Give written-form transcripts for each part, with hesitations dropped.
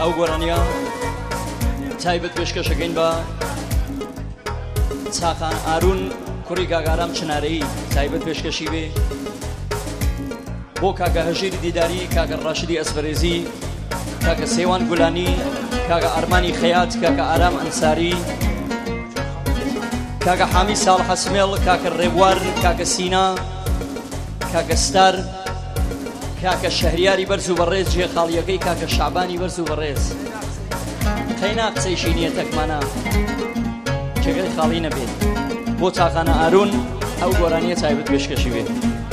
ئەو گۆرانیە تایبەت پێشکەشەکەین بە چاقان ئارون کوڕی کاگارام چنارەیی تایبەت پێشکەشی بێ بۆ کاکە هەژیری دیداری، کاکە ڕاشدی ئەسبەرێزی، کاکە سێوان گولانی، کاکە ئارمانی خەیات، کاکە ئارام ئەنساری، کاکە حامی ساڵ حەسمێڵ، کاکە ڕێبوار، کاکە سینا، کاکە ستار، کاکە شەهریاری بەرز و بەڕێز، جێ خاڵیەکەی کاکە شعبانی بەرز و بەڕێز. قەینا قسەیشی نییە تەکمانە جێگەی خاڵی نەبێت. بۆ تاقانە ئارون ئەو گۆرانیە تایبەت پێشکەشی بێت.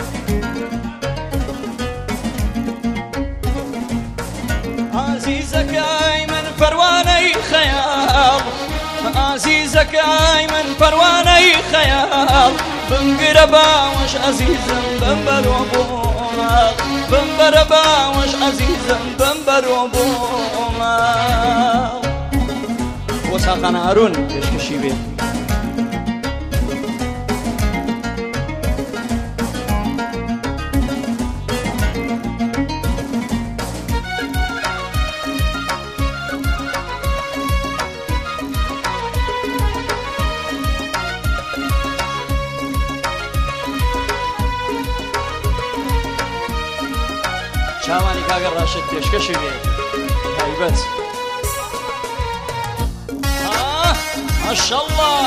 عزیزەکەی من پەروانەی خەیاڵ، عزیزەکەی من پەروانەی خەیاڵ، بمگرە باوەش عزیزم بمبەرۆ بۆ ماڵ، بمبەرە باوەش عزیزم بمبەرۆ بۆ ماڵ. بۆ تاقانە ئارون پێشکەشی بێت. چاوانی کاگە ڕاشد پێشکەشی بێ تایبەت. ماشەڵڵا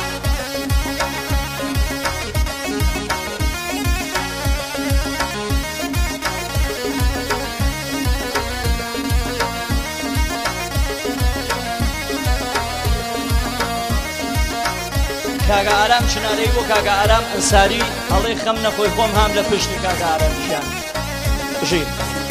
کاگە ئارام چنارەی بۆ کاگە ئارام ئەنساری هەڵێ خەم نەخۆی خۆم هام لە پشتی کاگە ئارامیشیان بژیر.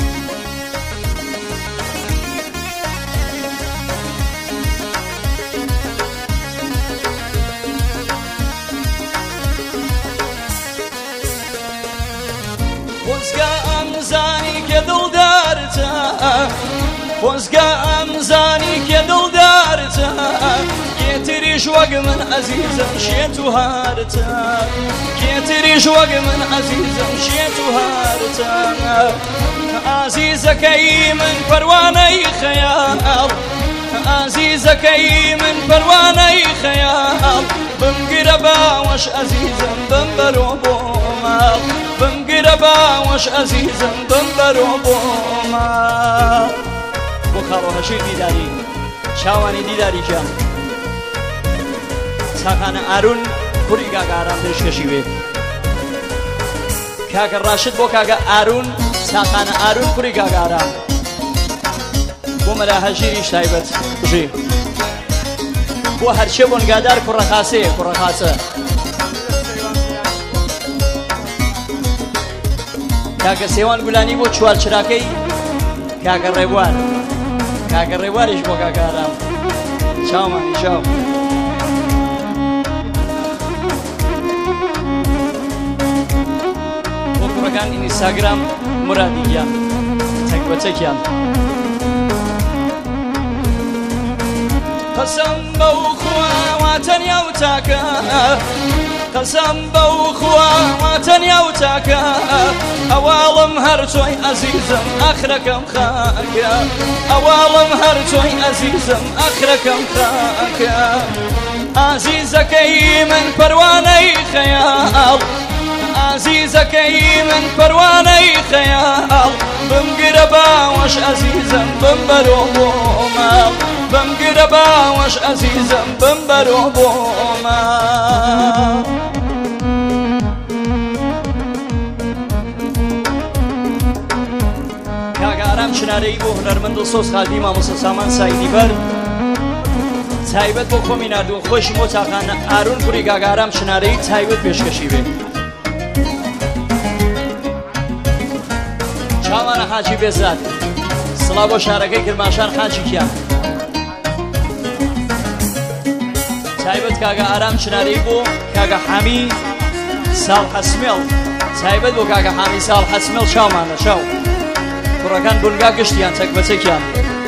خۆزگە ئەمزانی کە دڵدارتە، خۆزگە ئەمزانی کە دڵدارتە، کێتریش وەک من عەزیزم شێت و هارتە، کێتریش وەک من عەزیزم شێت و هارتە. عەزیزەکەی من پەروانەی خەیاڵ، عەزیزەکەی من پەروانەی خەیاڵ، بمگرە باوەش عەزیزم بمبەرۆ بۆ ماڵ، بمگرە باوەش عەزیزم بمبەرۆ بۆ ماڵ. بۆ خاڵۆ هەژیر دیداری، چاوانی دیداری گیان تاقانە ئارون کوڕی کاگە ئارام پێشکەشی بێت. کاکە ڕاشد بۆ کاگە ئارون، تاقانە ئارون کوڕی کاگە ئارام. بۆ مەلا هەژیریش تایبەت بژێ. بۆ هەرچێ بۆنگادار کوڕەخاسەیە، کوڕەخاسە. کاکە سێوان گولانی بۆ چوارچراکەی کاکە ڕێبوار، کاکە ڕێبواریش بۆ کاکە ئارام. چاومانی چاو. بۆ کوڕەکان ئینستاگرام مرادیگیان تەک بە تەکیان. قەسەم بەو خوا واتەنیا و تاکە، قەسەم بەو خوا واتەنیا و تاکە، ئەواڵم هەر تۆی عەزیزم ئەخرەکەم خاکە، ئەواڵم هەر تۆی عەزیزم ئەخرەکەم خاکە. عەزیزەکەی من پەروانەی خەیاڵ، عەزیزەکەی من پەروانەی خەیاڵ، بمگرە باوەش عەزیزم بمبەرۆ بۆ ماڵ، بمگرە باوەش عەزیزم بمبەرۆ بۆ ماڵ. کاگە ئارام چنارەیی بۆ هونەرمەند و سۆز خالدی مامۆستا سامان سایدی بەر تایبەت بۆ خۆمی نردووە خۆشی بۆ تاقانە ئارون کوڕی کاگە ئارام چنارەیی تایبەت پێشکەشی بێت. چاوانە حاجی بێزاد سڵا بۆ شارەکەی کرماشان حاجی کیان. تایبەت کاگە ئارام چنارەیی بۆ کاگە حامی ساڵ حەسمێڵ، تایبەت بۆ کاگە حامی ساڵ حەسمێڵ. چاومانە چاو. کوڕەکان بونگا گشتیان تەک بە تەکیان.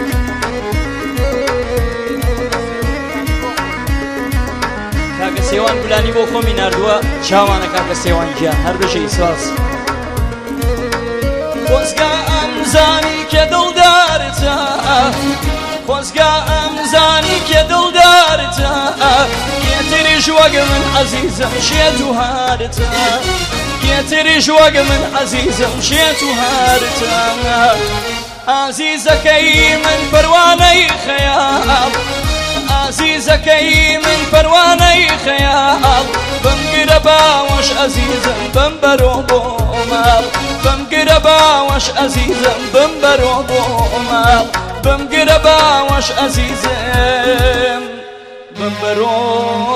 کاگە سێوان گولانی بۆ خۆمی نردووە چاوانە کاگە سێوانی گیان هەر بژەی سواز. خۆزگە ئەمزانی کە دڵدار دڵدارتە خۆزگا ئەمزانی کێ دڵدارتە کێتریش وەک من عەزیزم شێت و هارتە کێتریش وەک من عەزیزم شێت و هارتە عەزیزەکەی من پەروانەی خەیاڵ عەزیزەکەی من پەروانەی خەیاڵ بمگرە باوەش عەزیزم بمبەرۆ بۆ ماڵ بمگرە باوەش عەزیزم بمبەرۆ بۆ ماڵ بمگرە باوەش عەزیزم بمبەرۆ